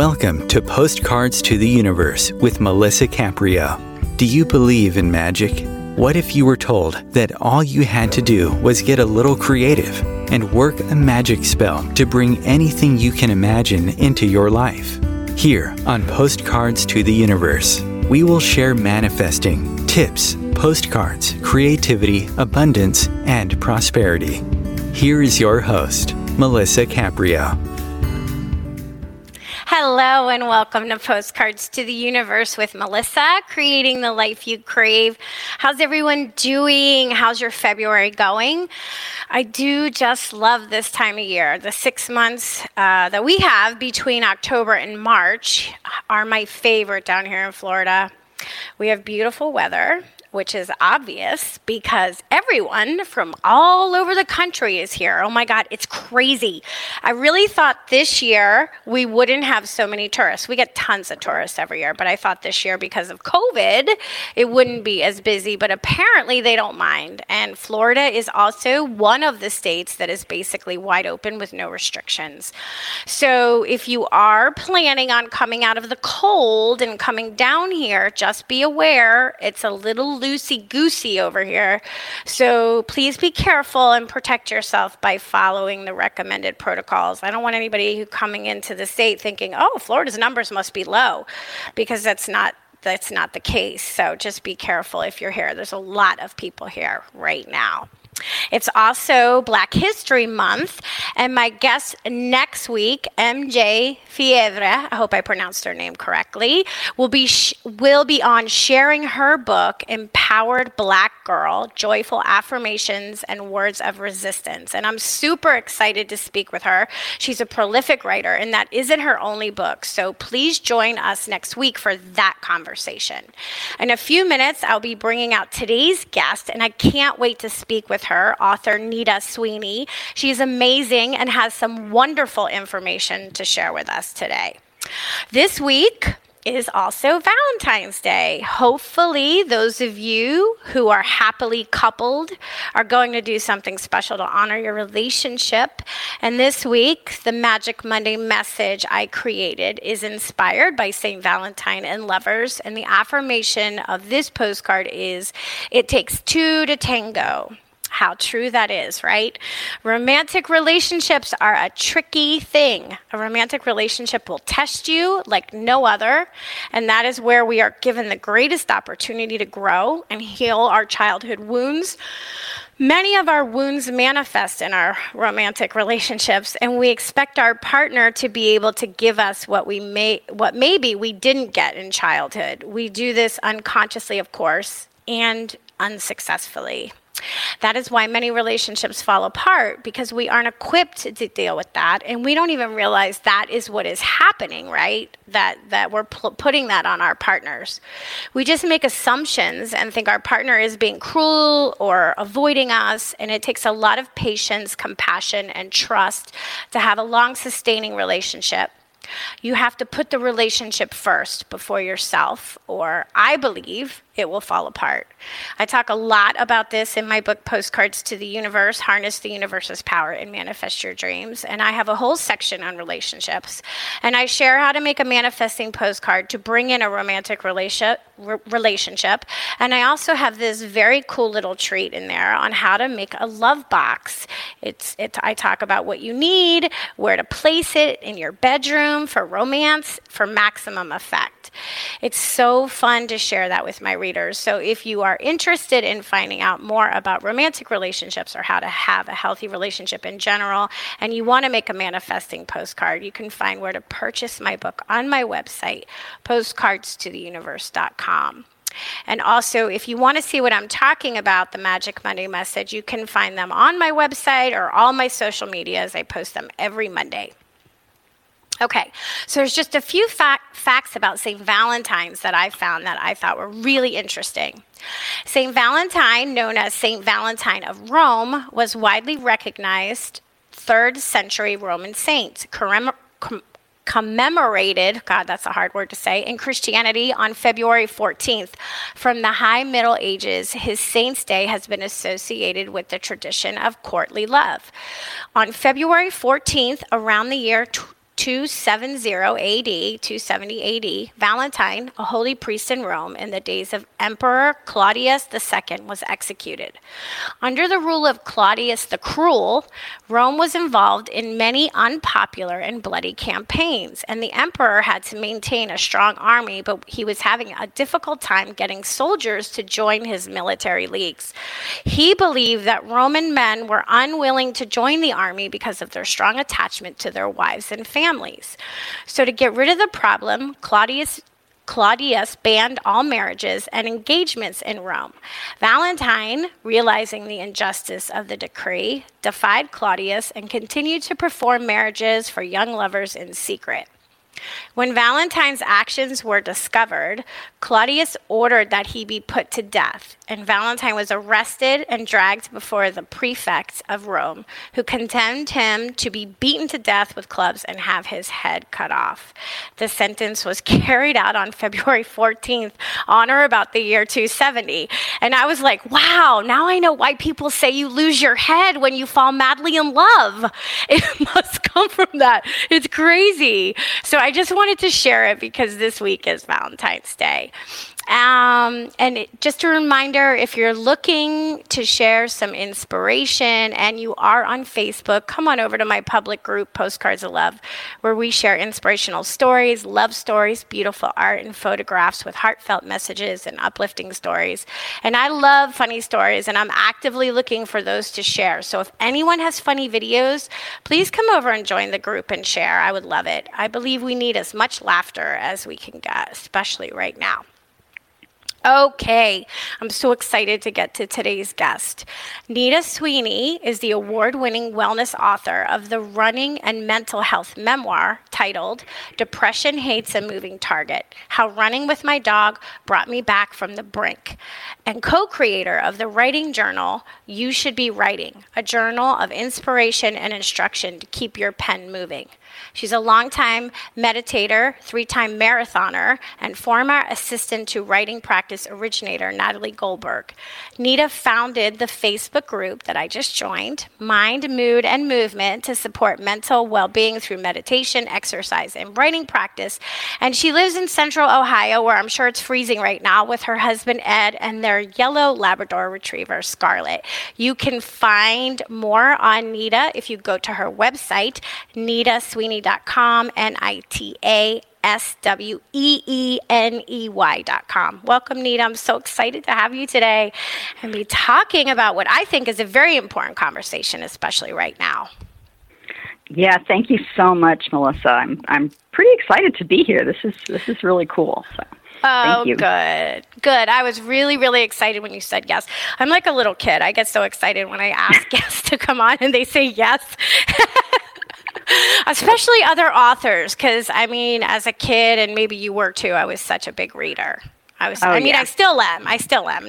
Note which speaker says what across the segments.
Speaker 1: Welcome to Postcards to the Universe with Melissa Caprio. Do you believe in magic? What if you were told that all you had to do was get a little creative and work a magic spell to bring anything you can imagine into your life? Here on Postcards to the Universe, we will share manifesting, tips, postcards, creativity, abundance, and prosperity. Here is your host, Melissa Caprio.
Speaker 2: Hello and welcome to Postcards to the Universe with Melissa, creating the life you crave. How's everyone doing? How's your February going? I do just love this time of year. The 6 months that we have between October and March are my favorite down here in Florida. We have beautiful weather, which is obvious because everyone from all over the country is here. Oh my God, it's crazy. I really thought this year we wouldn't have so many tourists. We get tons of tourists every year, but I thought this year because of COVID, it wouldn't be as busy, but apparently they don't mind. And Florida is also one of the states that is basically wide open with no restrictions. So if you are planning on coming out of the cold and coming down here, just be aware it's a little loosey-goosey over here. So please be careful and protect yourself by following the recommended protocols. I don't want anybody who coming into the state thinking, oh, Florida's numbers must be low, because that's not the case. So just be careful if you're here. There's a lot of people here right now. It's also Black History Month, and my guest next week, MJ Fievre, I hope I pronounced her name correctly, will be on sharing her book, Empowered Black Girl, Joyful Affirmations and Words of Resistance. And I'm super excited to speak with her. She's a prolific writer, and that isn't her only book. So please join us next week for that conversation. In a few minutes, I'll be bringing out today's guest, and I can't wait to speak with her, author Nita Sweeney. She's amazing and has some wonderful information to share with us today. This week is also Valentine's Day. Hopefully, those of you who are happily coupled are going to do something special to honor your relationship. And this week, the Magic Monday message I created is inspired by St. Valentine and lovers. And the affirmation of this postcard is, it takes two to tango. How true that is, right? Romantic relationships are a tricky thing. A romantic relationship will test you like no other, and that is where we are given the greatest opportunity to grow and heal our childhood wounds. Many of our wounds manifest in our romantic relationships, and we expect our partner to be able to give us what maybe we didn't get in childhood. We do this unconsciously, of course, and unsuccessfully. That is why many relationships fall apart, because we aren't equipped to deal with that, and we don't even realize that is what is happening, right? That we're putting that on our partners. We just make assumptions and think our partner is being cruel or avoiding us, and it takes a lot of patience, compassion, and trust to have a long-sustaining relationship. You have to put the relationship first before yourself, or I believe it will fall apart. I talk a lot about this in my book, Postcards to the Universe, Harness the Universe's Power and Manifest Your Dreams. And I have a whole section on relationships. And I share how to make a manifesting postcard to bring in a romantic relationship. And I also have this very cool little treat in there on how to make a love box. I talk about what you need, where to place it in your bedroom for romance, for maximum effect. It's so fun to share that with my readers. So if you are interested in finding out more about romantic relationships or how to have a healthy relationship in general, and you want to make a manifesting postcard, you can find where to purchase my book on my website, postcardstotheuniverse.com. And also, if you want to see what I'm talking about, the Magic Monday message, you can find them on my website or all my social medias. I post them every Monday. Okay, so there's just a few facts about St. Valentine's that I found that I thought were really interesting. St. Valentine, known as St. Valentine of Rome, was widely recognized 3rd century Roman saint, commemorated, God, that's a hard word to say, in Christianity on February 14th. From the High Middle Ages, his saint's day has been associated with the tradition of courtly love. On February 14th, around the year 270 AD, 270 AD, Valentine, a holy priest in Rome in the days of Emperor Claudius II, was executed. Under the rule of Claudius the Cruel, Rome was involved in many unpopular and bloody campaigns, and the emperor had to maintain a strong army, but he was having a difficult time getting soldiers to join his military leagues. He believed that Roman men were unwilling to join the army because of their strong attachment to their wives and families. So to get rid of the problem, Claudius banned all marriages and engagements in Rome. Valentine, realizing the injustice of the decree, defied Claudius and continued to perform marriages for young lovers in secret. When Valentine's actions were discovered, Claudius ordered that he be put to death, and Valentine was arrested and dragged before the prefect of Rome, who condemned him to be beaten to death with clubs and have his head cut off. The sentence was carried out on February 14th, on or about the year 270. And I was like, wow, now I know why people say you lose your head when you fall madly in love. It must come from that. It's crazy. So I just wanted to share it because this week is Valentine's Day. Just a reminder, if you're looking to share some inspiration and you are on Facebook, come on over to my public group, Postcards of Love, where we share inspirational stories, love stories, beautiful art, and photographs with heartfelt messages and uplifting stories. And I love funny stories, and I'm actively looking for those to share. So if anyone has funny videos, please come over and join the group and share. I would love it. I believe we need as much laughter as we can get, especially right now. Okay, I'm so excited to get to today's guest. Nita Sweeney is the award-winning wellness author of the running and mental health memoir titled Depression Hates a Moving Target: How Running with My Dog Brought Me Back from the Brink, and co-creator of the writing journal You Should Be Writing, a journal of inspiration and instruction to keep your pen moving. She's a longtime meditator, 3-time marathoner, and former assistant to writing practice originator Natalie Goldberg. Nita founded the Facebook group that I just joined, Mind, Mood, and Movement, to support mental well-being through meditation, exercise, and writing practice. And she lives in Central Ohio, where I'm sure it's freezing right now, with her husband Ed and their yellow Labrador Retriever, Scarlet. You can find more on Nita if you go to her website, nitasweeney.com, NITASWEENEY.com. Welcome, Nita. I'm so excited to have you today and be talking about what I think is a very important conversation, especially right now.
Speaker 3: Yeah, thank you so much, Melissa. I'm pretty excited to be here. This is really cool. So. Thank you.
Speaker 2: Good. I was really, really excited when you said yes. I'm like a little kid. I get so excited when I ask guests to come on and they say yes. Especially other authors, because, I mean, as a kid, and maybe you were too, I was such a big reader. I still am. I still am.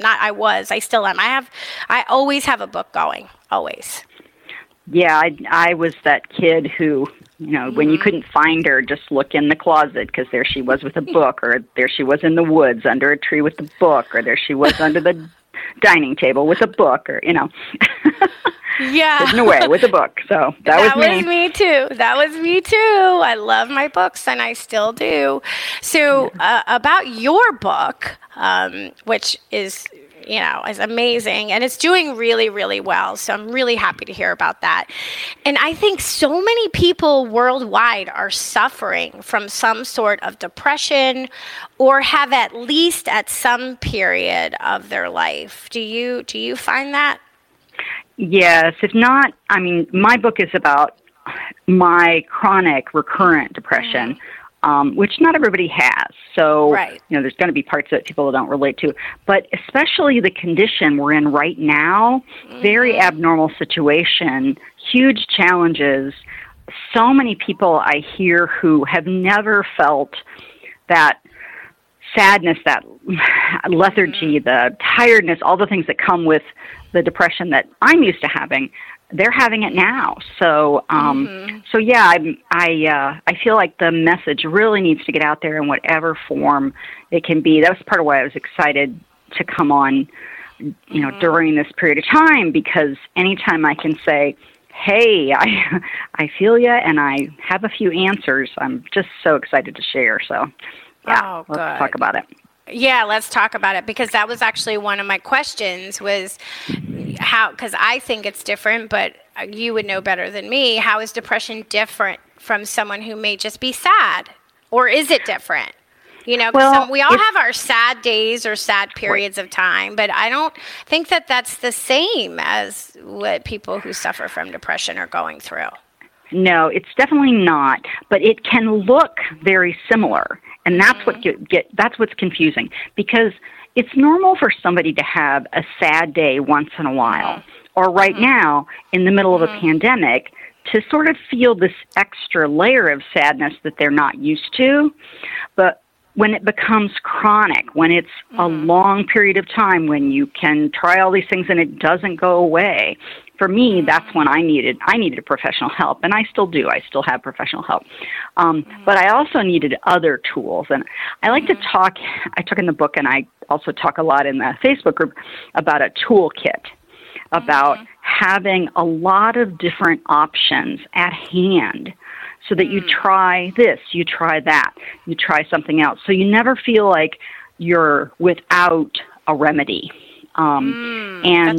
Speaker 2: I always have a book going, always.
Speaker 3: Yeah, I was that kid who, when you couldn't find her, just look in the closet, because there she was with a book, or there she was in the woods under a tree with a book, or there she was under the dining table with a book, or,
Speaker 2: Yeah.
Speaker 3: Hidden away with a book. So that was me.
Speaker 2: That was me too. I love my books, and I still do. So about your book, which is amazing, and it's doing really, really well. So I'm really happy to hear about that. And I think so many people worldwide are suffering from some sort of depression, or have at least at some period of their life. Do you find that?
Speaker 3: Yes. If not, my book is about my chronic recurrent depression, which not everybody has. So,
Speaker 2: right.
Speaker 3: There's going to be parts that people don't relate to. But especially the condition we're in right now, very abnormal situation, huge challenges. So many people I hear who have never felt that sadness, that lethargy, the tiredness, all the things that come with the depression that I'm used to having, they're having it now. So, I feel like the message really needs to get out there in whatever form it can be. That was part of why I was excited to come on, during this period of time, because anytime I can say, hey, I feel you, and I have a few answers. I'm just so excited to share. So, yeah, let's talk about it.
Speaker 2: Yeah, let's talk about it, because that was actually one of my questions was how, because I think it's different, but you would know better than me. How is depression different from someone who may just be sad? Or is it different? You know, well, we all have our sad days or sad periods of time, but I don't think that that's the same as what people who suffer from depression are going through.
Speaker 3: No, it's definitely not, but it can look very similar, and that's that's what's confusing, because it's normal for somebody to have a sad day once in a while, or right now in the middle of a pandemic, to sort of feel this extra layer of sadness that they're not used to. But when it becomes chronic, when it's a long period of time, when you can try all these things and it doesn't go away, for me, that's when I needed professional help, and I still do. I still have professional help. But I also needed other tools. And I like to talk in the book, and I also talk a lot in the Facebook group about a toolkit, about having a lot of different options at hand, so that you try this, you try that, you try something else. So you never feel like you're without a remedy. And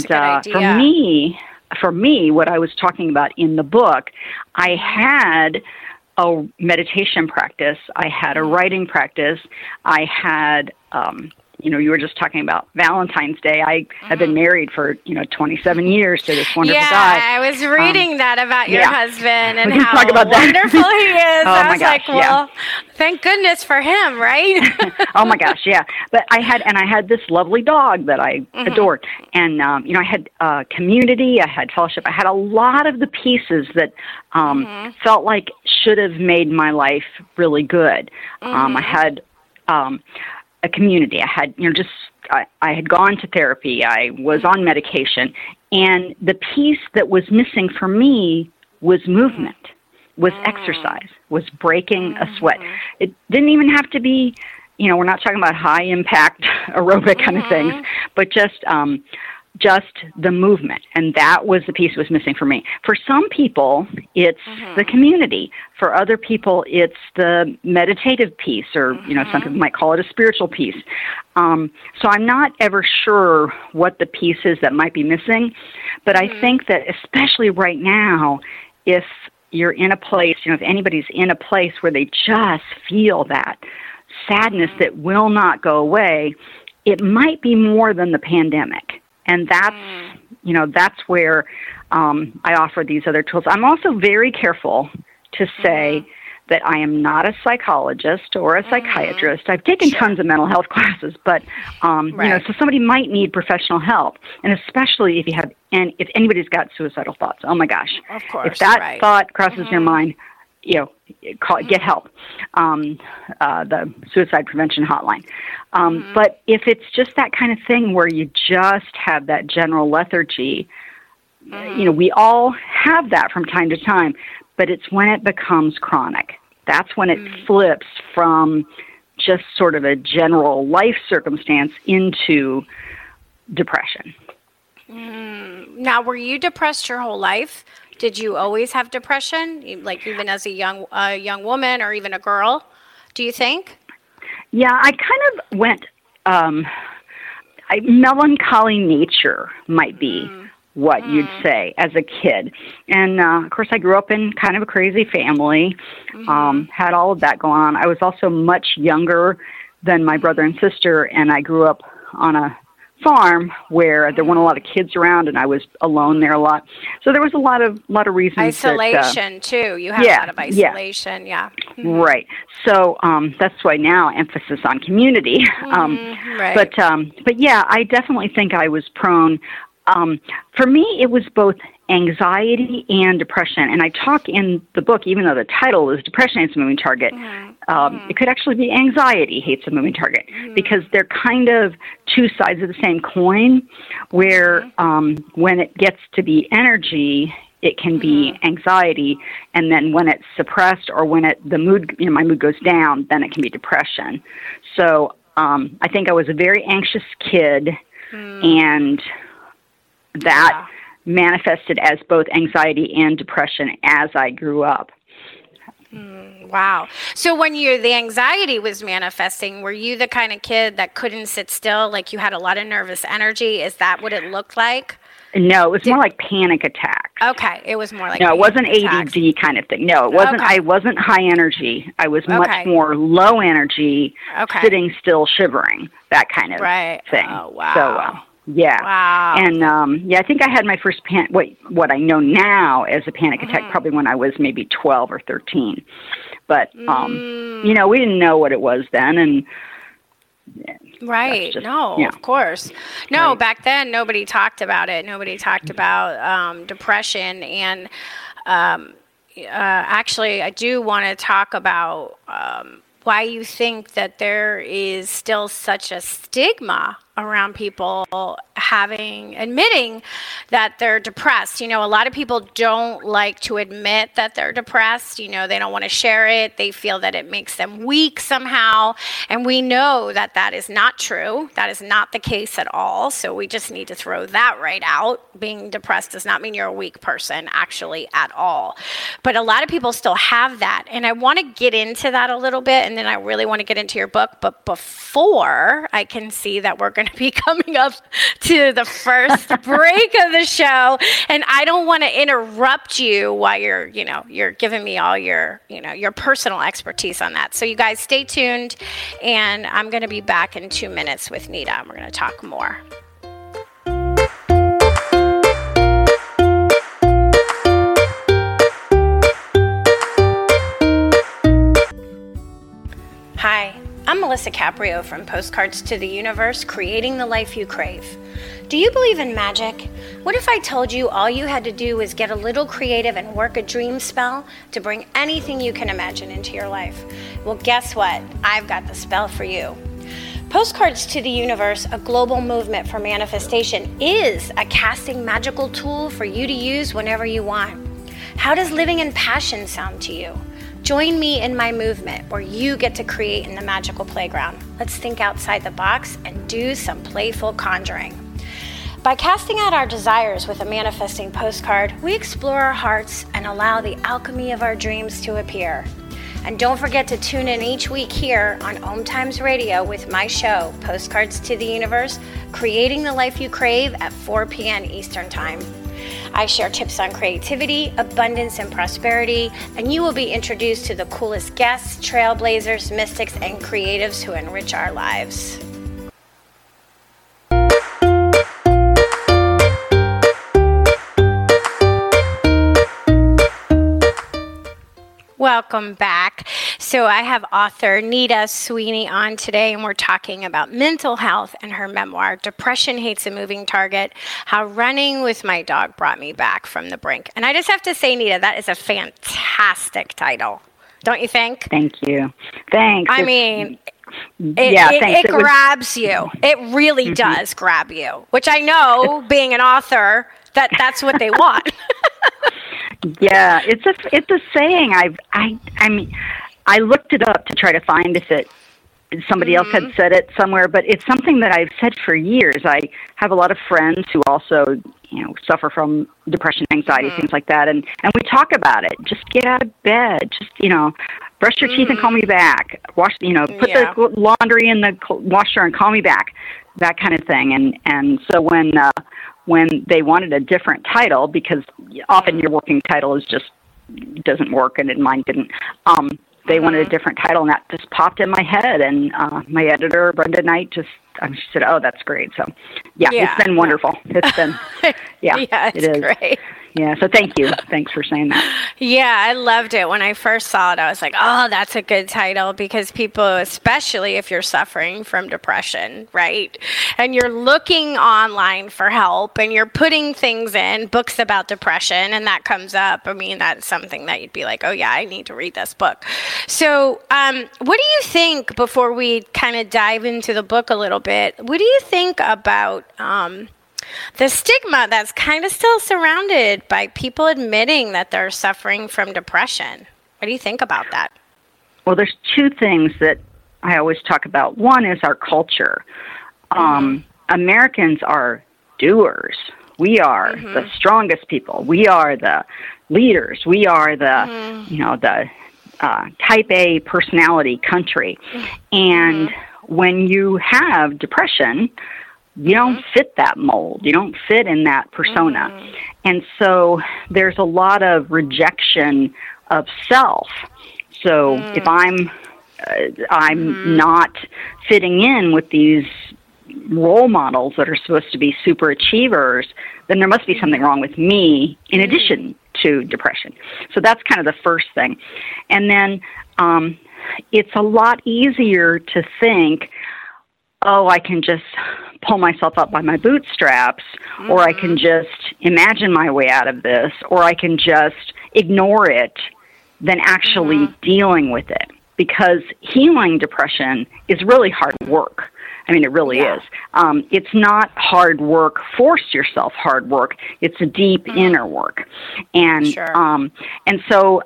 Speaker 3: for me, what I was talking about in the book, I had a meditation practice, I had a writing practice, I had, you were just talking about Valentine's Day. I have been married for, 27 years to this wonderful guy.
Speaker 2: Yeah, I was reading that about your husband and how
Speaker 3: talk about
Speaker 2: wonderful he is. I was
Speaker 3: gosh,
Speaker 2: like, well, thank goodness for him, right?
Speaker 3: Oh my gosh, yeah. But I had this lovely dog that I adored. And, I had community, I had fellowship, I had a lot of the pieces that felt like should have made my life really good. I had a community. I had, I had gone to therapy. I was on medication. And the piece that was missing for me was movement, was exercise, was breaking a sweat. It didn't even have to be, we're not talking about high impact aerobic kind of things, but just the movement. And that was the piece that was missing for me. For some people, it's the community. For other people, it's the meditative piece, or, some people might call it a spiritual piece. So I'm not ever sure what the piece is that might be missing, but I think that especially right now, if you're in a place, if anybody's in a place where they just feel that sadness that will not go away, it might be more than the pandemic. And that's where I offer these other tools. I'm also very careful to say that I am not a psychologist or a psychiatrist. I've taken tons of mental health classes, but so somebody might need professional help, and especially if anybody's got suicidal thoughts. Oh my gosh!
Speaker 2: Of course,
Speaker 3: if that thought crosses your mind, get help. The suicide prevention hotline. But if it's just that kind of thing where you just have that general lethargy, we all have that from time to time, but it's when it becomes chronic. That's when it flips from just sort of a general life circumstance into depression.
Speaker 2: Now, were you depressed your whole life? Did you always have depression, like even as a young woman or even a girl, do you think?
Speaker 3: Yeah, I kind of went, melancholy nature might be what you'd say as a kid. And, of course, I grew up in kind of a crazy family, had all of that going on. I was also much younger than my brother and sister, and I grew up on a farm where there weren't a lot of kids around, and I was alone there a lot. So there was a lot of reasons.
Speaker 2: Isolation too. You had a lot of isolation. Yeah.
Speaker 3: Right. So that's why now emphasis on community.
Speaker 2: Right.
Speaker 3: But yeah, I definitely think I was prone. For me, it was both anxiety and depression. And I talk in the book, even though the title is Depression Hates a Moving Target, it could actually be Anxiety Hates a Moving Target, because they're kind of two sides of the same coin, where when it gets to be energy, it can be anxiety, and then when it's suppressed or when my mood goes down, then it can be depression. So I think I was a very anxious kid, and that manifested as both anxiety and depression as I grew up.
Speaker 2: Wow. So when the anxiety was manifesting, were you the kind of kid that couldn't sit still? Like you had a lot of nervous energy? Is that what it looked like?
Speaker 3: No, it was more like panic attacks.
Speaker 2: Okay. It was more like
Speaker 3: no, it wasn't
Speaker 2: attacks.
Speaker 3: ADD kind of thing. No, it wasn't.
Speaker 2: Okay.
Speaker 3: I wasn't high energy. I was much more low energy, sitting still, shivering, that kind of thing.
Speaker 2: Oh, wow.
Speaker 3: So, yeah.
Speaker 2: Wow.
Speaker 3: And, I think I had my first what I know now as a panic attack probably when I was maybe 12 or 13. But, we didn't know what it was then. And
Speaker 2: right. Of course. No, back then nobody talked about it. Nobody talked about depression. And actually, I do want to talk about why you think that there is still such a stigma around people admitting that they're depressed. A lot of people don't like to admit that they're depressed. They don't want to share it. They feel that it makes them weak somehow. And we know that that is not true. That is not the case at all. So we just need to throw that right out. Being depressed does not mean you're a weak person, actually, at all. But a lot of people still have that. And I want to get into that a little bit, and then I really want to get into your book. But before I can see that we're going to be coming up to the first break of the show, and I don't want to interrupt you while you're giving me all your personal expertise on that. So you guys stay tuned, and I'm going to be back in 2 minutes with Nita, and we're going to talk more. Hi, I'm Melissa Caprio from Postcards to the Universe, creating the life you crave. Do you believe in magic? What if I told you all you had to do was get a little creative and work a dream spell to bring anything you can imagine into your life? Well, guess what? I've got the spell for you. Postcards to the Universe, a global movement for manifestation, is a casting magical tool for you to use whenever you want. How does living in passion sound to you? Join me in my movement where you get to create in the magical playground. Let's think outside the box and do some playful conjuring. By casting out our desires with a manifesting postcard, we explore our hearts and allow the alchemy of our dreams to appear. And don't forget to tune in each week here on Om Times Radio with my show, Postcards to the Universe, creating the life you crave at 4 p.m. Eastern Time. I share tips on creativity, abundance, and prosperity, and you will be introduced to the coolest guests, trailblazers, mystics, and creatives who enrich our lives. Welcome back. So I have author Nita Sweeney on today, and we're talking about mental health and her memoir, Depression Hates a Moving Target, How Running with My Dog Brought Me Back from the Brink. And I just have to say, Nita, that is a fantastic title. Don't you think?
Speaker 3: Thank you. Thanks.
Speaker 2: It grabs you. It really does grab you, which I know, being an author, that's what they want.
Speaker 3: Yeah, it's a saying. I looked it up to try to find if somebody else had said it somewhere, but it's something that I've said for years. I have a lot of friends who also, suffer from depression, anxiety, things like that, and we talk about it. Just get out of bed. Just, brush your teeth and call me back. Wash, put the laundry in the washer and call me back. That kind of thing. And so when they wanted a different title, because often your working title doesn't work, and mine didn't. They wanted a different title, and that just popped in my head. And my editor, Brenda Knight, she said, "Oh, that's great." So, it's been wonderful. It's been,
Speaker 2: it's great.
Speaker 3: Yeah, so thank you. Thanks for saying that.
Speaker 2: Yeah, I loved it. When I first saw it, I was like, oh, that's a good title, because people, especially if you're suffering from depression, right? And you're looking online for help, and you're putting things in, books about depression, and that comes up. I mean, that's something that you'd be like, oh, yeah, I need to read this book. So what do you think, before we kind of dive into the book a little bit, what do you think about the stigma that's kind of still surrounded by people admitting that they're suffering from depression? What do you think about that? Well,
Speaker 3: there's two things that I always talk about. One is our culture. Americans are doers. We are the strongest people. We are the leaders. We are the, the type A personality country. And when you have depression, you don't fit that mold. You don't fit in that persona. And so there's a lot of rejection of self. So if I'm not fitting in with these role models that are supposed to be super achievers, then there must be something wrong with me in addition to depression. So that's kind of the first thing. And then it's a lot easier to think, oh, I can just pull myself up by my bootstraps, or I can just imagine my way out of this, or I can just ignore it, than actually dealing with it. Because healing depression is really hard work. I mean, it really is. It's not hard work, force yourself hard work. It's a deep inner work. And and so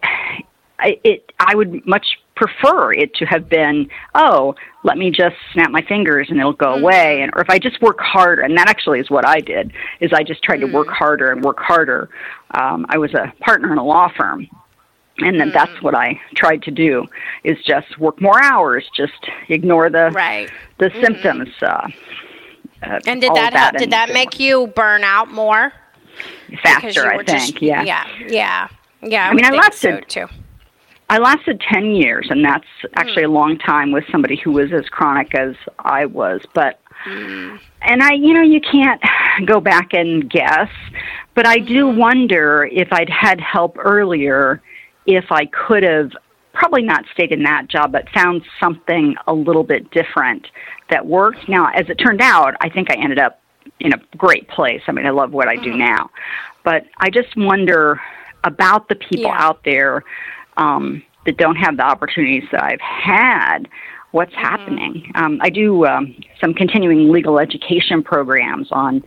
Speaker 3: I would much prefer it to have been, oh, let me just snap my fingers and it'll go away. Or if I just work harder, and that actually is what I did, is I just tried to work harder and work harder. I was a partner in a law firm. And then that's what I tried to do, is just work more hours, just ignore the symptoms.
Speaker 2: And did that make you burn out more?
Speaker 3: Faster, I think. Yeah.
Speaker 2: I
Speaker 3: mean,
Speaker 2: I
Speaker 3: lasted 10 years, and that's actually a long time with somebody who was as chronic as I was. But and you can't go back and guess, but I do wonder if I'd had help earlier, if I could have probably not stayed in that job, but found something a little bit different that worked. Now, as it turned out, I think I ended up in a great place. I mean, I love what I do now. But I just wonder about the people out there that don't have the opportunities that I've had. What's happening? I do some continuing legal education programs on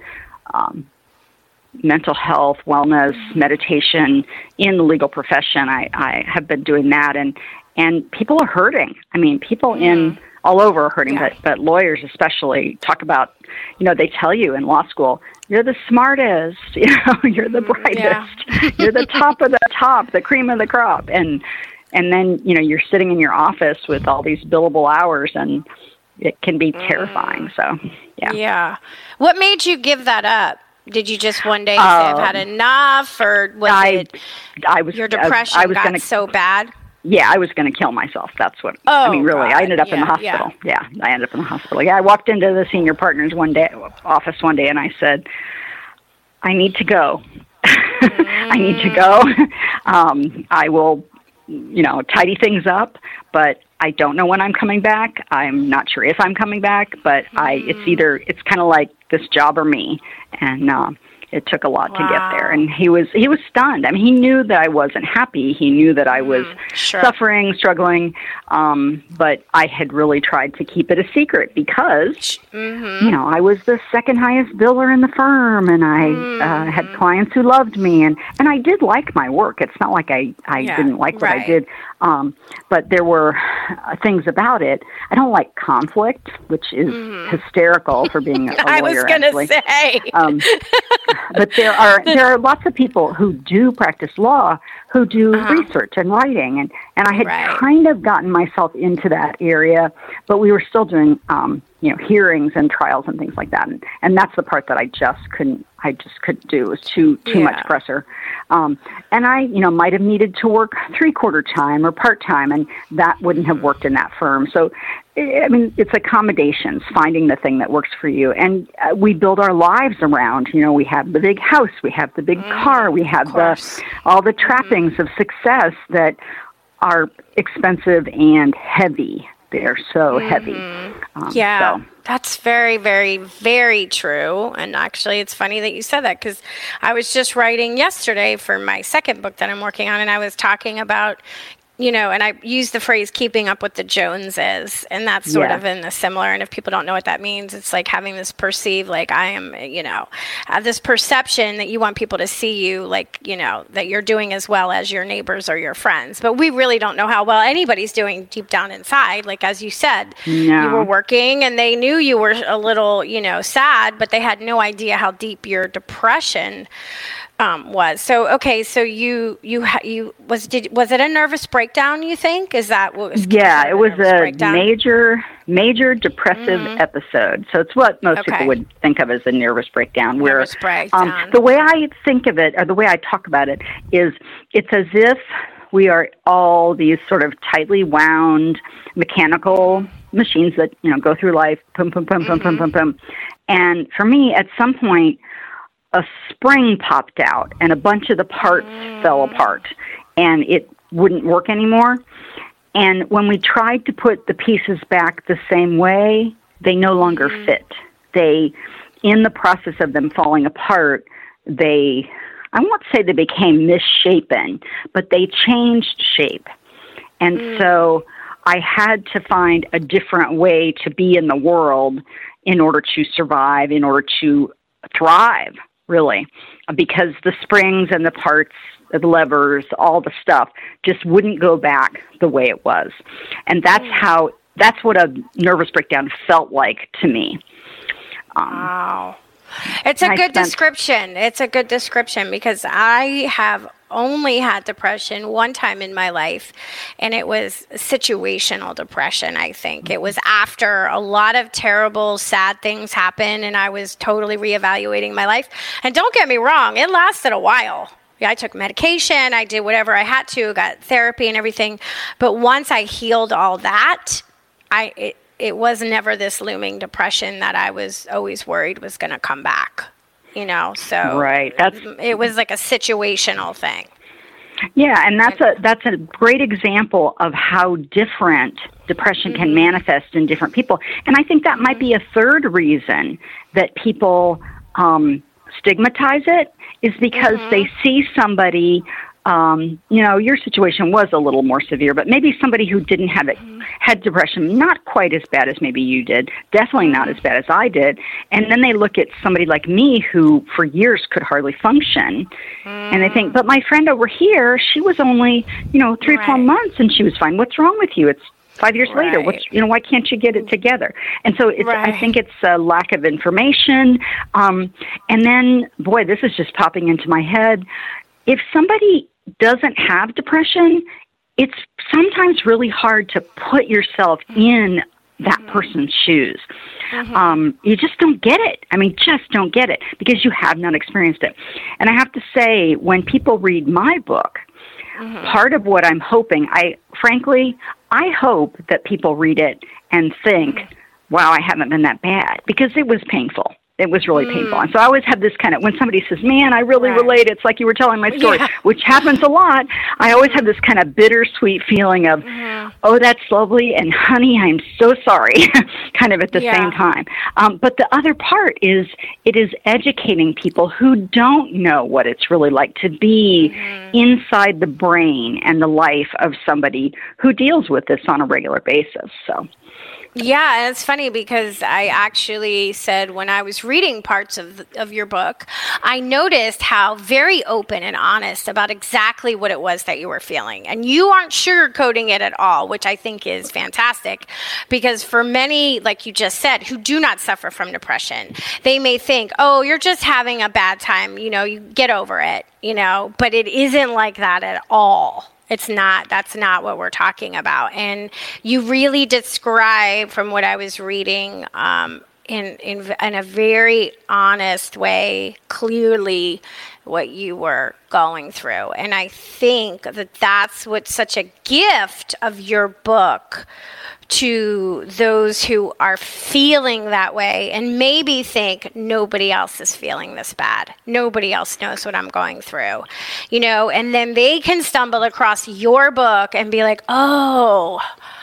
Speaker 3: mental health, wellness, meditation in the legal profession. I have been doing that, and people are hurting. I mean, people in all over are hurting, but lawyers especially talk about, they tell you in law school, you're the smartest, you're the brightest, you're the top of the top, the cream of the crop. And then, you're sitting in your office with all these billable hours, and it can be terrifying. So,
Speaker 2: Yeah. What made you give that up? Did you just one day say, I've had enough, or was your depression got so bad?
Speaker 3: Yeah, I was going to kill myself. That's what, I mean, really. God. I ended up in the hospital. Yeah, I ended up in the hospital. Yeah, I walked into the senior partner's office one day, and I said, I need to go. I need to go. I will, tidy things up, but I don't know when I'm coming back. I'm not sure if I'm coming back, but it's kind of like this job or me. And it took a lot to get there. And he was stunned. I mean, he knew that I wasn't happy. He knew that I was suffering, struggling. But I had really tried to keep it a secret because, I was the second highest biller in the firm, and I had clients who loved me, and I did like my work. It's not like I didn't like what I did. But there were things about it. I don't like conflict, which is hysterical for being a lawyer.
Speaker 2: I was going to say.
Speaker 3: But there are lots of people who do practice law who do research and writing, and I had kind of gotten myself into that area, but we were still doing hearings and trials and things like that, and that's the part that I just couldn't do. It was too much pressure. And I might have needed to work 3/4 time or part-time, and that wouldn't have worked in that firm. So, I mean, it's accommodations, finding the thing that works for you. And we build our lives around, we have the big house, we have the big car, we have all the trappings of success that are expensive and heavy. They're so heavy.
Speaker 2: That's very, very, very true. And actually, it's funny that you said that, because I was just writing yesterday for my second book that I'm working on, and I was talking about and I use the phrase keeping up with the Joneses, and that's sort
Speaker 3: Yeah.
Speaker 2: of in the similar. And if people don't know what that means, it's like having this perceived, like I am, have this perception that you want people to see you like, that you're doing as well as your neighbors or your friends. But we really don't know how well anybody's doing deep down inside. Like, as you said,
Speaker 3: No.
Speaker 2: you were working and they knew you were a little, sad, but they had no idea how deep your depression was. So, okay. So was it a nervous breakdown, you think? Is that what was?
Speaker 3: Yeah, it was a
Speaker 2: breakdown?
Speaker 3: major depressive episode. So it's what most people would think of as a nervous breakdown.
Speaker 2: Nervous breakdown.
Speaker 3: The way I think of it, or the way I talk about it, is it's as if we are all these sort of tightly wound mechanical machines that, go through life, pum, pum, pum, pum, pum, pum, pum. And for me, at some point, a spring popped out and a bunch of the parts fell apart and it wouldn't work anymore. And when we tried to put the pieces back the same way, they no longer fit. In the process of them falling apart, I won't say they became misshapen, but they changed shape. And so I had to find a different way to be in the world in order to survive, in order to thrive, really, because the springs and the parts, the levers, all the stuff just wouldn't go back the way it was. And that's what a nervous breakdown felt like to me.
Speaker 2: Wow. It's a good description. It's a good description because I have only had depression one time in my life, and it was situational depression, I think. It was after a lot of terrible, sad things happened, and I was totally reevaluating my life. And don't get me wrong, it lasted a while. Yeah, I took medication, I did whatever I had to, got therapy and everything. But once I healed all that, it was never this looming depression that I was always worried was going to come back, so
Speaker 3: right.
Speaker 2: It was like a situational thing.
Speaker 3: Yeah, and that's a great example of how different depression can manifest in different people. And I think that might be a third reason that people stigmatize it, is because they see somebody, your situation was a little more severe, but maybe somebody who didn't have it had depression, not quite as bad as maybe you did, definitely not as bad as I did. And then they look at somebody like me who for years could hardly function. And they think, but my friend over here, she was only, 3 or 4 months and she was fine. What's wrong with you? It's 5 years later. Why can't you get it together? And so I think it's a lack of information. And then, boy, this is just popping into my head. If somebody doesn't have depression, it's sometimes really hard to put yourself in that person's shoes. You just don't get it. I mean, just don't get it because you have not experienced it. And I have to say, when people read my book, part of what I'm hoping, I hope that people read it and think, wow, I haven't been that bad, because it was painful. It was really painful. And so I always have this kind of, when somebody says, man, I really relate, it's like you were telling my story, which happens a lot. I always have this kind of bittersweet feeling of, oh, that's lovely, and honey, I'm so sorry, kind of at the same time. But the other part is, it is educating people who don't know what it's really like to be inside the brain and the life of somebody who deals with this on a regular basis. So.
Speaker 2: Yeah, and it's funny because I actually said when I was reading parts of your book, I noticed how very open and honest about exactly what it was that you were feeling. And you aren't sugarcoating it at all, which I think is fantastic, because for many, like you just said, who do not suffer from depression, they may think, oh, you're just having a bad time, you get over it, but it isn't like that at all. It's not, that's not what we're talking about. And you really describe, from what I was reading, in a very honest way, clearly what you were going through. And I think that that's what's such a gift of your book to those who are feeling that way and maybe think nobody else is feeling this bad. Nobody else knows what I'm going through, and then they can stumble across your book and be like, oh,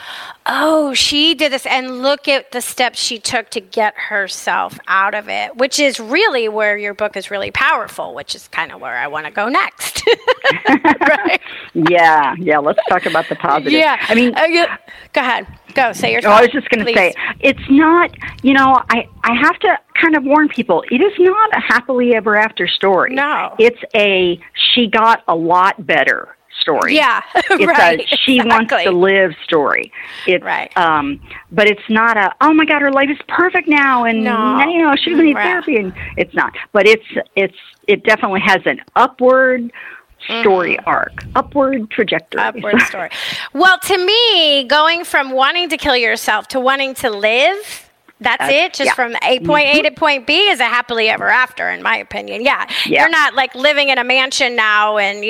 Speaker 2: she did this, and look at the steps she took to get herself out of it, which is really where your book is really powerful, which is kind of where I want to go next. right? Right.
Speaker 3: Yeah. Let's talk about the positive.
Speaker 2: Yeah.
Speaker 3: I mean,
Speaker 2: go ahead. Go say your
Speaker 3: thought. I was just going to say, it's not, I have to kind of warn people, it is not a happily ever after story.
Speaker 2: No.
Speaker 3: It's a she got a lot better story.
Speaker 2: Yeah,
Speaker 3: it's
Speaker 2: right.
Speaker 3: a she wants to live story. It's
Speaker 2: right.
Speaker 3: But it's not a oh my God, her life is perfect now, and she's going to need therapy, and it's not. But it definitely has an upward story arc, upward trajectory.
Speaker 2: Upward story. Well, to me, going from wanting to kill yourself to wanting to live. That's it? Just from point A to point B is a happily ever after, in my opinion. Yeah. You're not like living in a mansion now and,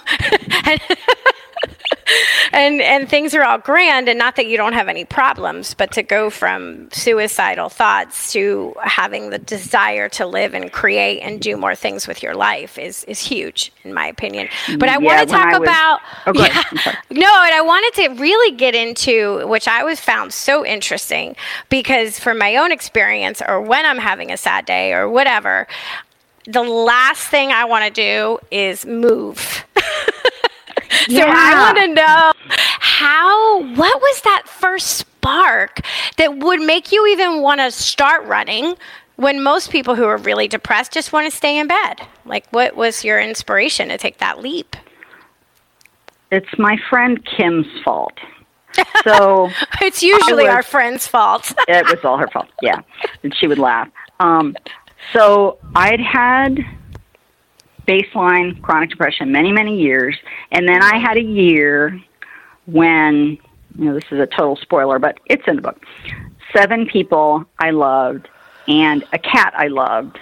Speaker 2: and things are all grand, and not that you don't have any problems, but to go from suicidal thoughts to having the desire to live and create and do more things with your life is huge, in my opinion. But I want to talk about... and I wanted to really get into, which I was found so interesting, because from my own experience, or when I'm having a sad day or whatever, the last thing I want to do is move. So I want to know what was that first spark that would make you even want to start running when most people who are really depressed just want to stay in bed? Like, what was your inspiration to take that leap?
Speaker 3: It's my friend Kim's fault. So
Speaker 2: it's usually our friend's fault.
Speaker 3: It was all her fault. Yeah. And she would laugh. So I'd had baseline chronic depression many, many years. And then I had a year when, this is a total spoiler, but it's in the book. 7 people I loved and a cat I loved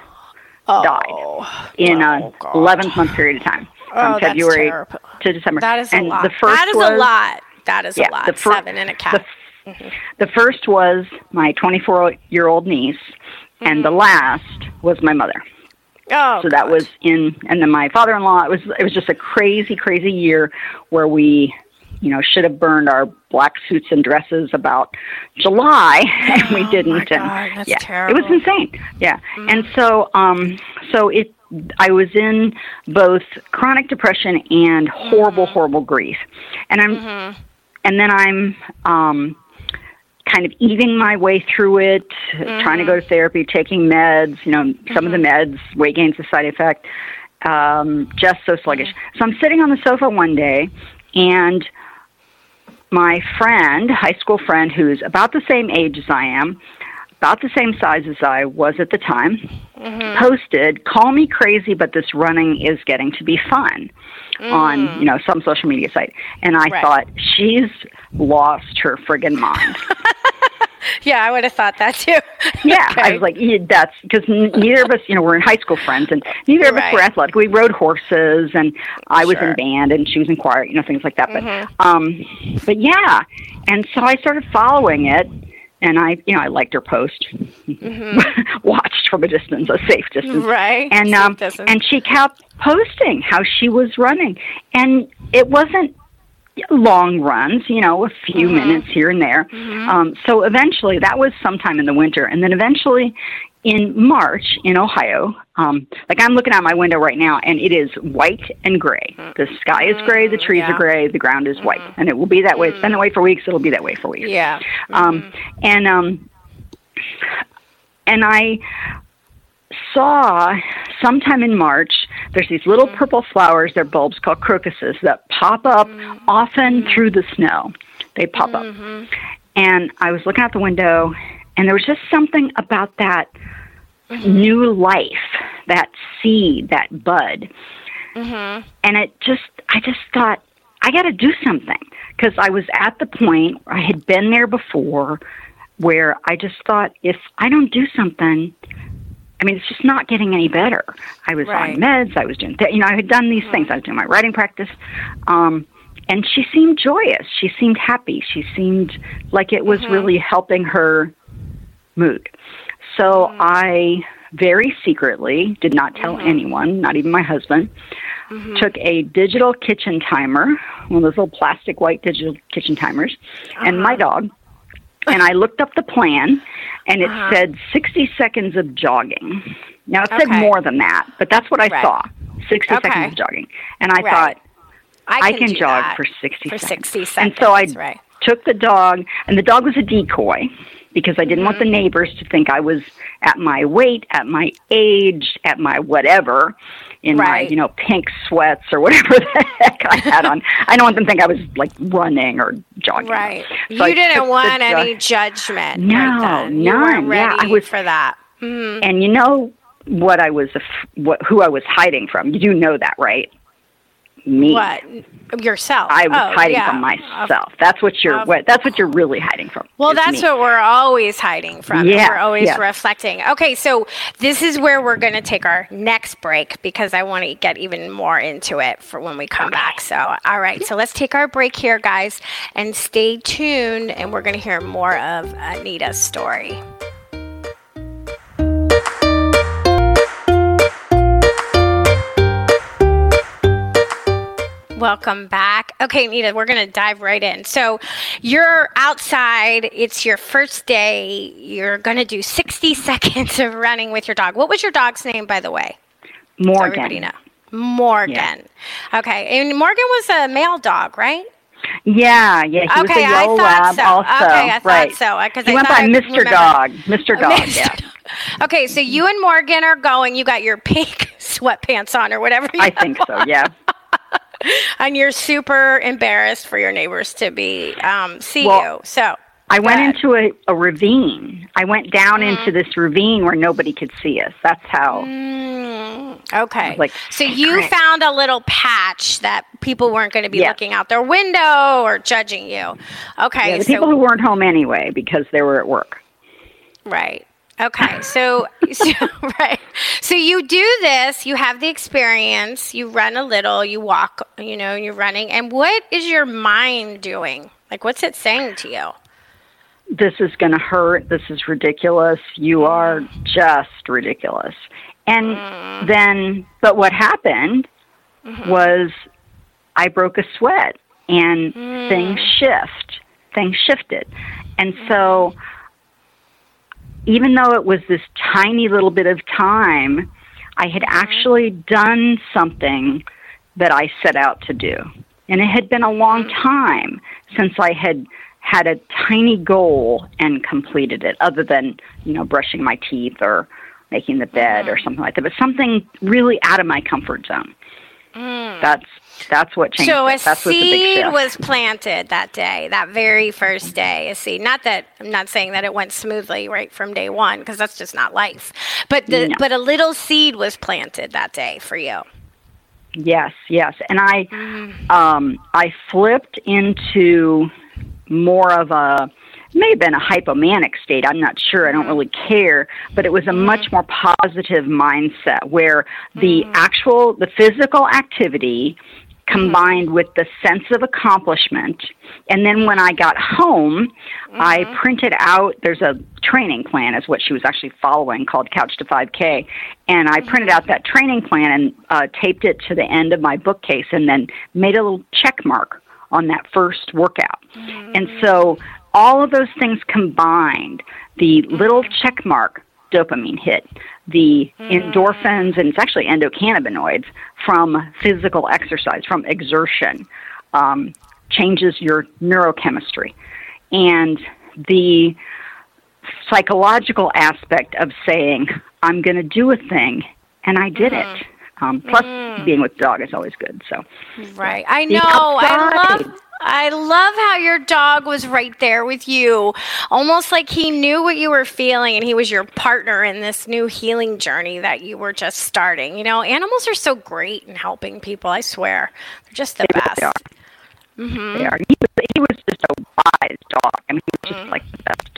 Speaker 3: died in an 11-month period of time, from February to December.
Speaker 2: That is
Speaker 3: a
Speaker 2: lot.
Speaker 3: That is a lot.
Speaker 2: That is a lot. 7 and a cat.
Speaker 3: The first was my 24-year-old niece, and the last was my mother.
Speaker 2: Oh,
Speaker 3: so that was and then my father-in-law. It was just a crazy, crazy year where we, should have burned our black suits and dresses about July, and we didn't.
Speaker 2: My God, that's terrible.
Speaker 3: It was insane. Yeah, and so I was in both chronic depression and horrible, horrible grief, and I'm kind of eating my way through it, trying to go to therapy, taking meds, some of the meds, weight gain's a side effect, just so sluggish. So I'm sitting on the sofa one day, and my friend, high school friend, who's about the same age as I am, about the same size as I was at the time, posted, "Call me crazy, but this running is getting to be fun," on, some social media site. And I thought, she's lost her friggin' mind.
Speaker 2: Yeah, I would have thought that too.
Speaker 3: Yeah, okay. I was like, that's because neither of us, we're in high school friends, and neither of us were athletic. We rode horses, and I was in band, and she was in choir, things like that. But yeah, and so I started following it, and I liked her post, watched from a distance, a safe distance,
Speaker 2: right?
Speaker 3: And she kept posting how she was running, and it wasn't long runs, a few minutes here and there. So eventually, that was sometime in the winter. And then eventually in March in Ohio, like I'm looking out my window right now, and it is white and gray. The sky is gray, the trees are gray, the ground is white. And it will be that way. It's been that way for weeks. It'll be that way for weeks.
Speaker 2: Yeah.
Speaker 3: And I saw sometime in March, there's these little purple flowers, they're bulbs called crocuses, that pop up often through the snow. They pop up. And I was looking out the window, and there was just something about that new life, that seed, that bud. And I just thought, I got to do something, because I was at the point where I had been there before, where I just thought, if I don't do something, it's just not getting any better. I was on meds. I was doing, I had done these things. I was doing my writing practice. And she seemed joyous. She seemed happy. She seemed like it was really helping her mood. So I very secretly, did not tell anyone, not even my husband, took a digital kitchen timer, one of those little plastic white digital kitchen timers, and my dog. And I looked up the plan, and it said 60 seconds of jogging. Now, it said more than that, but that's what I saw, 60 seconds of jogging. And I thought, I can jog for 60 seconds.
Speaker 2: 60 seconds.
Speaker 3: And so I took the dog, and the dog was a decoy because I didn't want the neighbors to think I was at my weight, at my age, at my whatever, in my, pink sweats or whatever the heck I had on. I don't want them to think I was like running or jogging.
Speaker 2: Right.
Speaker 3: So
Speaker 2: you didn't want any judgment.
Speaker 3: No,
Speaker 2: none.
Speaker 3: You
Speaker 2: weren't ready
Speaker 3: I was
Speaker 2: for that.
Speaker 3: And you know what I was, who I was hiding from. You do know that, right? Me.
Speaker 2: What? Yourself.
Speaker 3: I was hiding from myself. That's what you're really hiding from.
Speaker 2: Well, that's what we're always hiding from.
Speaker 3: Yeah,
Speaker 2: we're always reflecting. Okay, so this is where we're going to take our next break because I want to get even more into it for when we come back. So, all right. So let's take our break here, guys, and stay tuned, and we're going to hear more of Anita's story. Welcome back. Okay, Anita, we're going to dive right in. So you're outside. It's your first day. You're going to do 60 seconds of running with your dog. What was your dog's name, by the way?
Speaker 3: Morgan.
Speaker 2: So everybody know. Morgan. Yeah. Okay. And Morgan was a male dog, right?
Speaker 3: Yeah. He was a yellow lab also.
Speaker 2: Okay, I thought so.
Speaker 3: He went by Mr. Dog. Mr. Dog, yeah.
Speaker 2: Okay, so you and Morgan are going. You got your pink sweatpants on or whatever.
Speaker 3: I think so, yeah.
Speaker 2: And you're super embarrassed for your neighbors to be see you. So
Speaker 3: I went into a ravine. I went down into this ravine where nobody could see us. That's how.
Speaker 2: Okay. So you found a little patch that people weren't going to be looking out their window or judging you. Okay.
Speaker 3: Yeah, the people who weren't home anyway because they were at work.
Speaker 2: Right. Okay, so right. So you do this, you have the experience, you run a little, you walk, you're running. And what is your mind doing? Like, what's it saying to you?
Speaker 3: This is going to hurt. This is ridiculous. You are just ridiculous. And then, but what happened was I broke a sweat and things shifted. And so even though it was this tiny little bit of time, I had actually done something that I set out to do. And it had been a long time since I had had a tiny goal and completed it, other than, brushing my teeth or making the bed or something like that. But something really out of my comfort zone. That's what changed.
Speaker 2: So a seed was planted that day, that very first day. A seed. Not that I'm not saying that it went smoothly right from day one, because that's just not life. But but a little seed was planted that day for you.
Speaker 3: Yes. And I flipped into more of a, may have been a hypomanic state. I'm not sure. I don't really care. But it was a much more positive mindset where the physical activity combined with the sense of accomplishment. And then when I got home, I printed out, there's a training plan is what she was actually following called Couch to 5K. And I printed out that training plan and taped it to the end of my bookcase and then made a little check mark on that first workout. And so all of those things combined, the little check mark dopamine hit, the endorphins, and it's actually endocannabinoids from physical exercise, from exertion, changes your neurochemistry. And the psychological aspect of saying, I'm going to do a thing, and I did it. Plus, being with the dog is always good. So,
Speaker 2: right. I know. I love how your dog was right there with you, almost like he knew what you were feeling and he was your partner in this new healing journey that you were just starting. Animals are so great in helping people, I swear. They're just the best.
Speaker 3: They are. They are. He was just a wise dog. I mean, he was just like the best.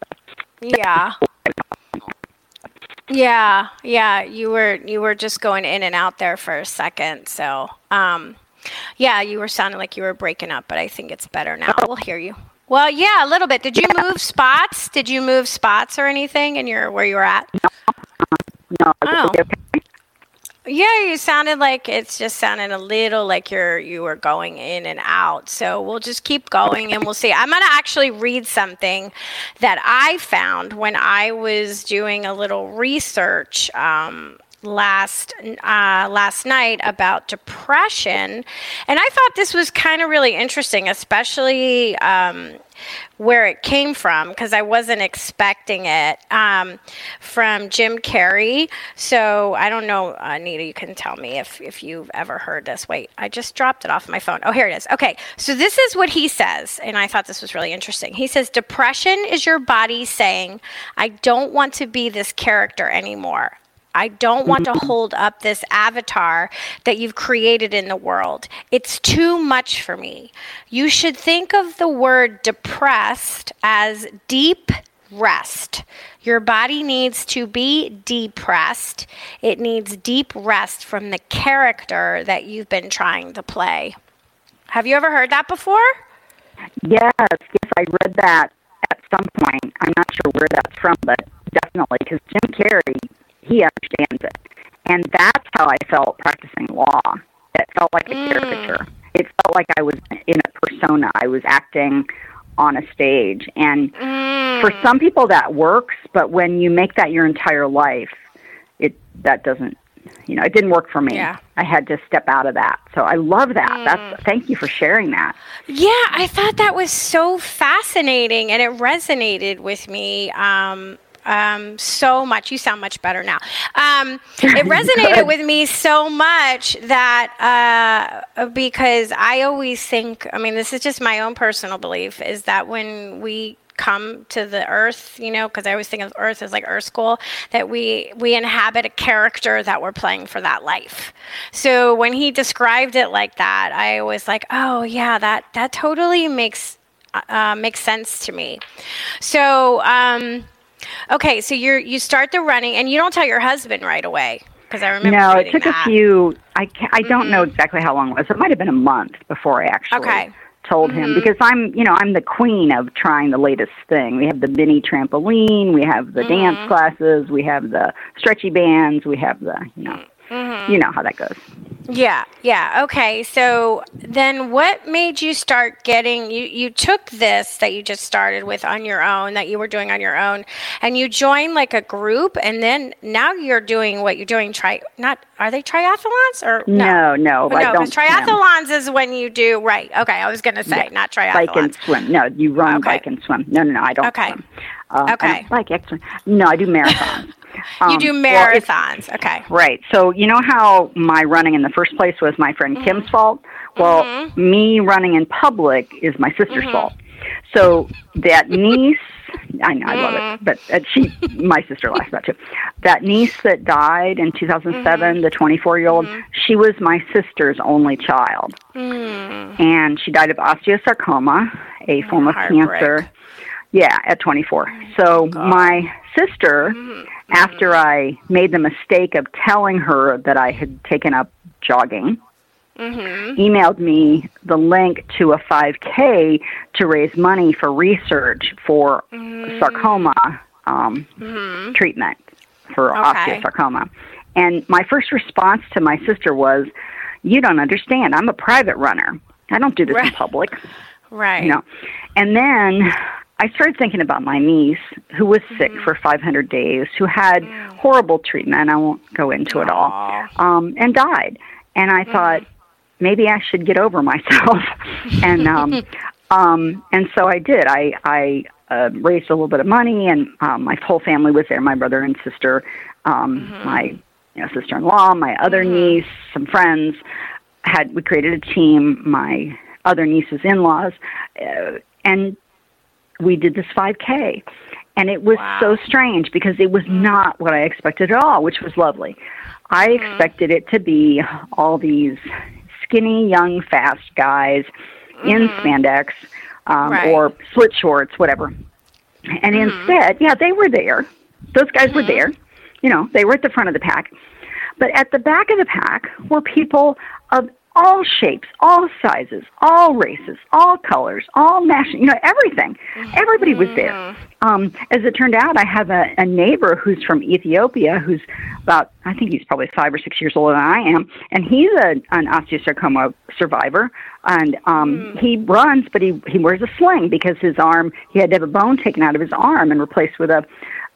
Speaker 2: Yeah. You were just going in and out there for a second. So, you were sounding like you were breaking up, but I think it's better now. We'll hear you. Well, yeah, a little bit. Did you move spots? Did you move spots or anything in where you were at?
Speaker 3: No.
Speaker 2: Oh. Yeah, you sounded like it's just sounded a little like you were going in and out. So we'll just keep going and we'll see. I'm going to actually read something that I found when I was doing a little research last night about depression, and I thought this was kind of really interesting, especially where it came from, because I wasn't expecting it, from Jim Carrey. So I don't know, Anita, you can tell me if you've ever heard this. Wait, I just dropped it off my phone. Oh, here it is. Okay, so this is what he says, and I thought this was really interesting. He says, depression is your body saying, I don't want to be this character anymore. I don't want to hold up this avatar that you've created in the world. It's too much for me. You should think of the word depressed as deep rest. Your body needs to be depressed. It needs deep rest from the character that you've been trying to play. Have you ever heard that before?
Speaker 3: Yes, I read that at some point. I'm not sure where that's from, but definitely, because Jim Carrey, he understands it. And that's how I felt practicing law. It felt like a caricature. It felt like I was in a persona. I was acting on a stage. And for some people that works, but when you make that your entire life, that doesn't, it didn't work for me.
Speaker 2: Yeah.
Speaker 3: I had to step out of that. So I love that. Thank you for sharing that.
Speaker 2: Yeah, I thought that was so fascinating, and it resonated with me. So much. You sound much better now. It resonated with me so much that because I always think, this is just my own personal belief, is that when we come to the earth, because I always think of earth as like earth school, that we inhabit a character that we're playing for that life. So when he described it like that, I was like, oh yeah, that totally makes sense to me. So, okay, so you start the running, and you don't tell your husband right away, because I remember.
Speaker 3: No, it took a few. I don't know exactly how long it was. It might have been a month before I actually told him, because I'm the queen of trying the latest thing. We have the mini trampoline, we have the dance classes, we have the stretchy bands, we have the you know how that goes. Yeah. Okay. So then what made you start getting, you took this that you just started with on your own, that you were doing on your own, and you joined like a group, and then now you're doing what you're doing, are they triathlons or no? No,
Speaker 2: because triathlons is when you do, right. Okay. I was going to say, not triathlons.
Speaker 3: Bike and swim. No, you run, bike and swim. No, I don't swim.
Speaker 2: Okay.
Speaker 3: Bike, excellent. No, I do marathons.
Speaker 2: You do marathons, okay.
Speaker 3: Right. So you know how my running in the first place was my friend Kim's fault? Well, me running in public is my sister's fault. So that niece, I know, I love it, but my sister laughs about it too. That niece that died in 2007, the 24-year-old, she was my sister's only child. And she died of osteosarcoma, a form of cancer. Yeah, at 24. So my sister, after I made the mistake of telling her that I had taken up jogging, emailed me the link to a 5K to raise money for research for sarcoma treatment for osteosarcoma. And my first response to my sister was, you don't understand. I'm a private runner. I don't do this in public.
Speaker 2: Right.
Speaker 3: And then I started thinking about my niece, who was sick for 500 days, who had horrible treatment, I won't go into it all, and died. And I thought, maybe I should get over myself. And so I did. I raised a little bit of money, and my whole family was there, my brother and sister, my sister-in-law, my other niece, some friends. We created a team, my other niece's in-laws, and we did this 5K, and it was so strange because it was not what I expected at all, which was lovely. I expected it to be all these skinny, young, fast guys in spandex or split shorts, whatever. And instead, they were there. Those guys were there. They were at the front of the pack. But at the back of the pack were people of all shapes, all sizes, all races, all colors, all national, everything. Everybody was there. As it turned out, I have a neighbor who's from Ethiopia, who's about, I think he's probably 5 or 6 years older than I am, and he's an osteosarcoma survivor, and he runs, but he wears a sling because his arm, he had to have a bone taken out of his arm and replaced with a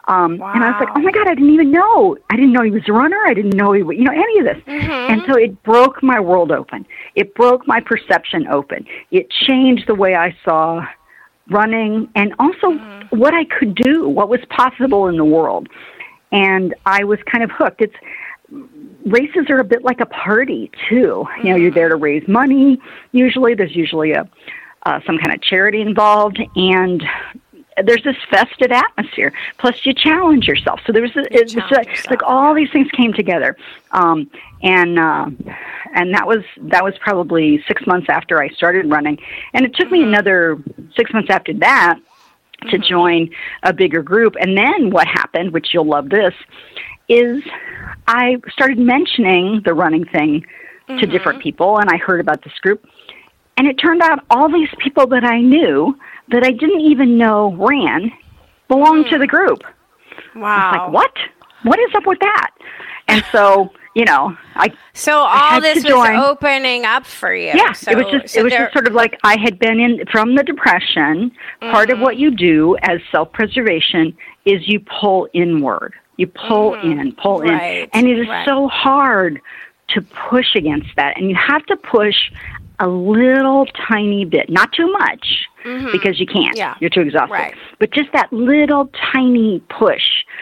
Speaker 2: Wow.
Speaker 3: And I was like, oh my God, I didn't even know. I didn't know he was a runner. I didn't know any of this. And so it broke my world open. It broke my perception open. It changed the way I saw running and also what I could do, what was possible in the world. And I was kind of hooked. Races are a bit like a party too. You know, you're there to raise money. There's usually some kind of charity involved, and there's this festive atmosphere. Plus, you challenge yourself. So there was like all these things came together, and that was probably 6 months after I started running, and it took me another 6 months after that to join a bigger group. And then what happened, which you'll love this, is I started mentioning the running thing to different people, and I heard about this group. And it turned out all these people that I knew that I didn't even know ran belonged to the group.
Speaker 2: Wow.
Speaker 3: I was like, what? What is up with that? And so,
Speaker 2: So all this was opening up for you.
Speaker 3: Yeah,
Speaker 2: so,
Speaker 3: it was just sort of like I had been in from the depression. Part of what you do as self-preservation is you pull inward. You pull in, and it is so hard to push against that. And you have to push a little tiny bit, not too much, because you can't. Yeah. You're too exhausted. Right. But just that little tiny push.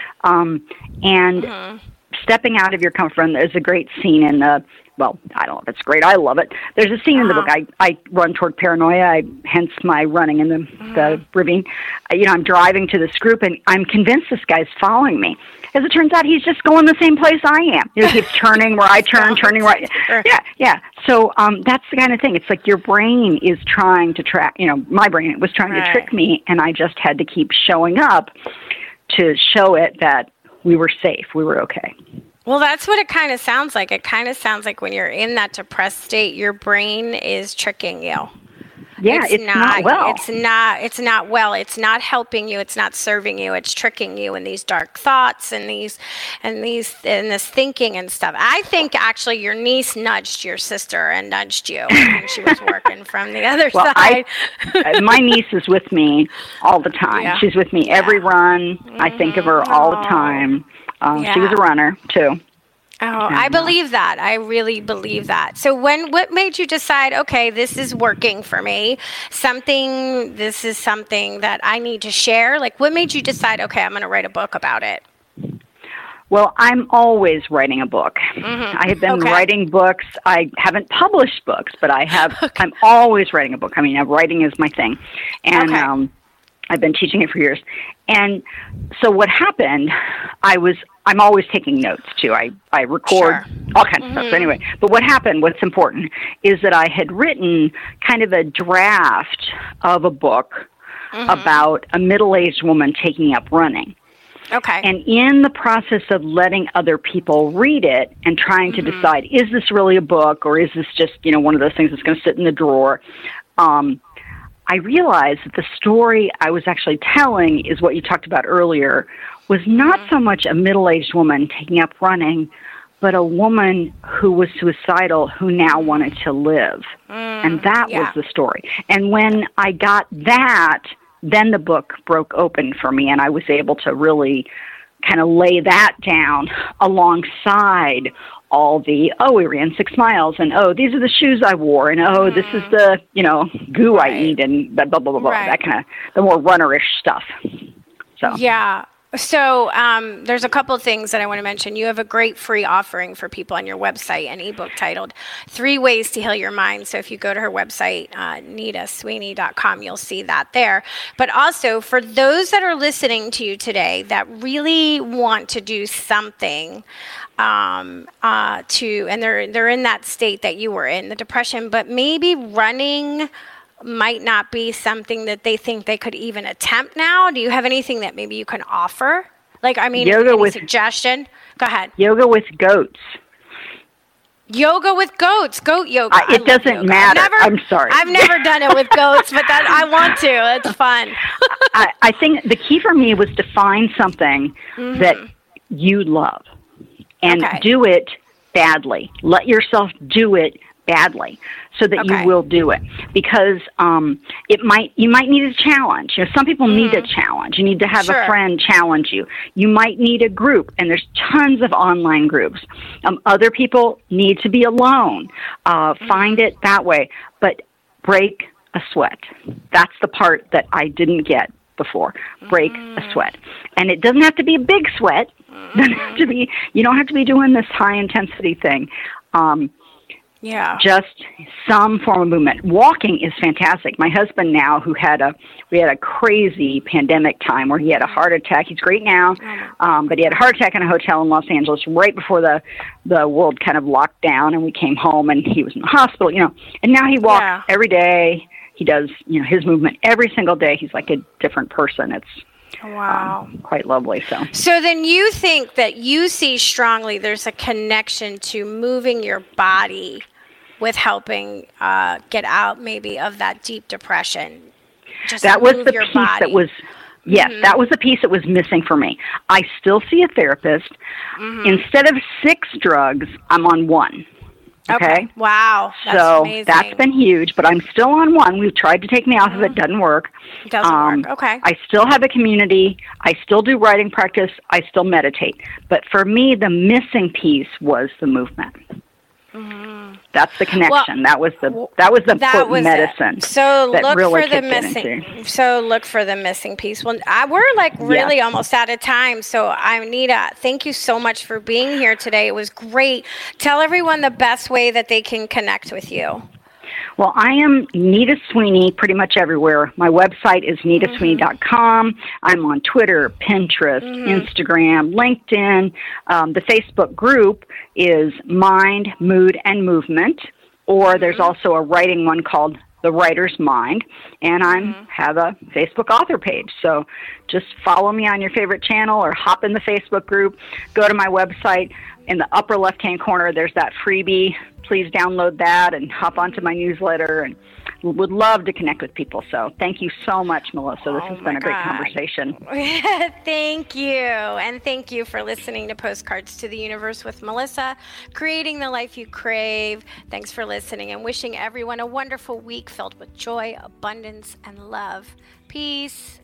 Speaker 3: And stepping out of your comfort zone. There's a great scene in I don't know if it's great. I love it. There's a scene in the book. I run toward paranoia, hence my running in the ravine. I'm driving to this group, and I'm convinced this guy's following me. As it turns out, he's just going the same place I am. He keeps turning where I turn, turning right. Yeah. So that's the kind of thing. It's like your brain is trying to track. My brain was trying to trick me, and I just had to keep showing up to show it that we were safe, we were okay.
Speaker 2: Well, that's what it kind of sounds like. It kind of sounds like when you're in that depressed state, your brain is tricking you.
Speaker 3: Yeah, it's not well.
Speaker 2: It's not well. It's not helping you. It's not serving you. It's tricking you in these dark thoughts and this thinking and stuff. I think actually your niece nudged your sister and nudged you when she was working from the other side.
Speaker 3: My niece is with me all the time. Yeah. She's with me every run. I think of her all the time. She was a runner too.
Speaker 2: Oh, I believe that. I really believe that. So what made you decide, okay, this is working for me? This is something that I need to share? Like, what made you decide, okay, I'm going to write a book about it?
Speaker 3: Well, I'm always writing a book. I have been writing books. I haven't published books, but I have. I'm always writing a book. I mean, writing is my thing. And I've been teaching it for years. And so what happened, I'm always taking notes too. I record all kinds of stuff. So anyway, but what happened, what's important, is that I had written kind of a draft of a book about a middle-aged woman taking up running.
Speaker 2: Okay.
Speaker 3: And in the process of letting other people read it and trying to decide, is this really a book or is this just, one of those things that's going to sit in the drawer, I realized that the story I was actually telling is what you talked about earlier, was not so much a middle-aged woman taking up running, but a woman who was suicidal who now wanted to live. And that was the story. And when I got that, then the book broke open for me, and I was able to really kind of lay that down alongside all the, we ran 6 miles, and these are the shoes I wore, and this is the, goo I eat, and blah, blah, blah, blah, that kind of, the more runner-ish stuff. So.
Speaker 2: Yeah. So there's a couple of things that I want to mention. You have a great free offering for people on your website, an ebook titled 3 Ways to Heal Your Mind. So if you go to her website, nitasweeney.com, you'll see that there. But also for those that are listening to you today that really want to do something and they're in that state that you were in, the depression, but maybe running might not be something that they think they could even attempt now. Do you have anything that maybe you can offer? Any suggestion? Go ahead.
Speaker 3: Yoga with goats.
Speaker 2: Yoga with goats. Goat yoga.
Speaker 3: It doesn't matter. I'm sorry.
Speaker 2: I've never done it with goats, but I want to. It's fun.
Speaker 3: I think the key for me was to find something that you love and do it badly. Let yourself do it badly so that
Speaker 2: Okay.
Speaker 3: you will do it, because you might need a challenge. Some people need a challenge. You need to have
Speaker 2: Sure.
Speaker 3: a friend challenge you. You might need a group, and there's tons of online groups. Other people need to be alone. Find it that way, but break a sweat. That's the part that I didn't get before. Break a sweat. And it doesn't have to be a big sweat. It doesn't have to be, you don't have to be doing this high intensity thing.
Speaker 2: Yeah.
Speaker 3: Just some form of movement. Walking is fantastic. My husband now, we had a crazy pandemic time where he had a heart attack. He's great now, but he had a heart attack in a hotel in Los Angeles right before the world kind of locked down, and we came home, and he was in the hospital, and now he walks every day. He does, his movement every single day. He's like a different person. It's quite lovely. So
Speaker 2: then you think that you see strongly there's a connection to moving your body with helping get out maybe of that deep depression. Just
Speaker 3: that was
Speaker 2: move
Speaker 3: the
Speaker 2: your
Speaker 3: piece
Speaker 2: body.
Speaker 3: that was, yes, that was the piece that was missing for me. I still see a therapist. Instead of 6 drugs, I'm on 1. Okay.
Speaker 2: Wow. That's
Speaker 3: so
Speaker 2: amazing.
Speaker 3: That's been huge, but I'm still on 1. We've tried to take me off of it. Doesn't work.
Speaker 2: Doesn't work. Okay.
Speaker 3: I still have a community. I still do writing practice. I still meditate. But for me, the missing piece was the movement. That's the connection. That was the quote medicine.
Speaker 2: So
Speaker 3: that
Speaker 2: look
Speaker 3: really
Speaker 2: for the
Speaker 3: kicked it
Speaker 2: missing.
Speaker 3: into.
Speaker 2: So look for the missing piece. Well, we're like really almost out of time. So Anita, thank you so much for being here today. It was great. Tell everyone the best way that they can connect with you.
Speaker 3: Well, I am Nita Sweeney pretty much everywhere. My website is nitasweeney.com. I'm on Twitter, Pinterest, Instagram, LinkedIn. The Facebook group is Mind, Mood, and Movement. Or there's also a writing one called The Writer's Mind. And I have a Facebook author page. So just follow me on your favorite channel or hop in the Facebook group. Go to my website. In the upper left-hand corner, there's that freebie. Please download that and hop onto my newsletter, and would love to connect with people. So thank you so much, Melissa. This has been a great conversation.
Speaker 2: Thank you. And thank you for listening to Postcards to the Universe with Melissa, creating the life you crave. Thanks for listening, and wishing everyone a wonderful week filled with joy, abundance, and love. Peace.